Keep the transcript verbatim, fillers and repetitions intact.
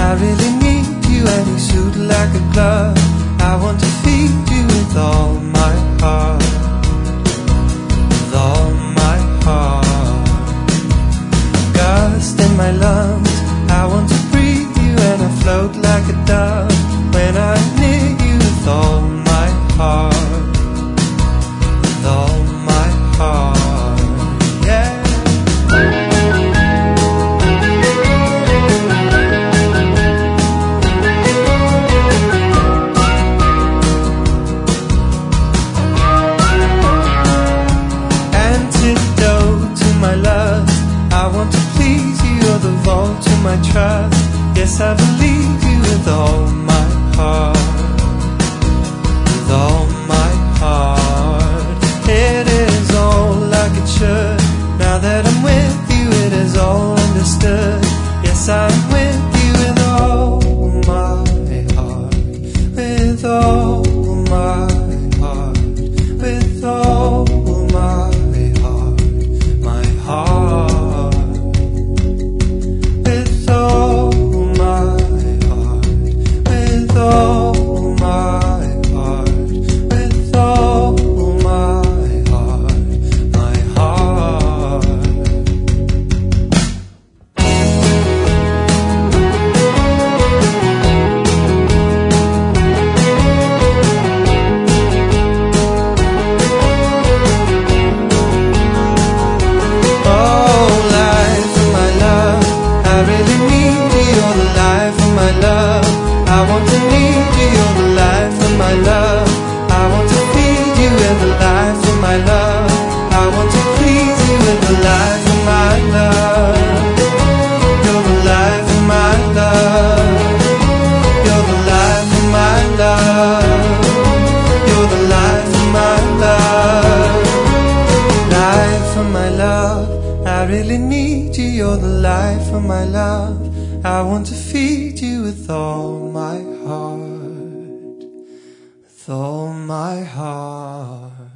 I really need you and you suit like a glove. I want to feed you with all my heart, with all my heart. Gust in my lungs, I want to breathe you and I float like a dove when I'm near you with all my heart, with all my heart, yeah. Antidote to my lust, I want to please you, you're the vault to my trust. Yes, I believe you with all my heart, with all my heart. It is all like it should. Now that I'm with you, it is all understood. Yes, I'm with you with all my heart, with all my heart, with all my heart, my heart, with all my heart, with all my heart, with all my heart, my heart. Oh, life of my love, I really need you, you're the life of my love. I want to need you, you're the life of my love. I want to feed you with the life of my love. I want to please you with the life of my love. You're the life of my love. You're the life of my love. You're the life of my love. Life of my love, I really need you, you're the life of my love. I want to feed you with all my heart, with all my heart.